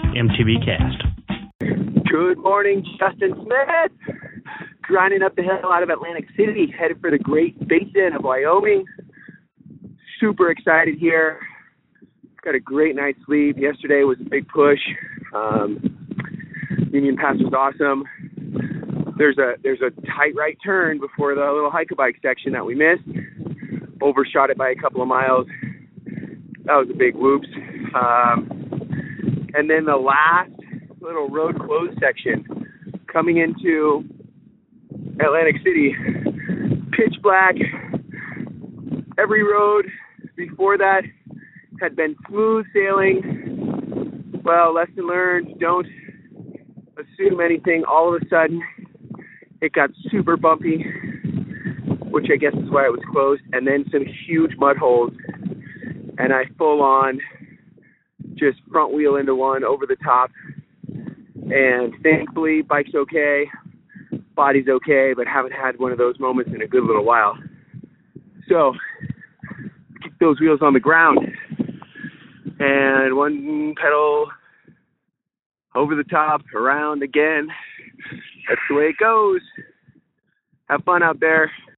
MTB Cast. Good morning, Justin Smith. Grinding up the hill out of Atlantic City, headed for the Great Basin of Wyoming. Super excited here. Got a great night's sleep. Yesterday was a big push. Union Pass was awesome. There's a tight right turn before the little hike-a-bike section that we missed. Overshot it by a couple of miles. That was a big whoops. And then the last little road closed section coming into Atlantic City, pitch black. Every road before that had been smooth sailing. Well, lesson learned, don't assume anything. All of a sudden, it got super bumpy, which I guess is why it was closed, and then some huge mud holes. And I full on just front wheel into one over the top. And thankfully, bike's okay, body's okay, but haven't had one of those moments in a good little while. So, keep those wheels on the ground. And one pedal over the top, around again. That's the way it goes. Have fun out there.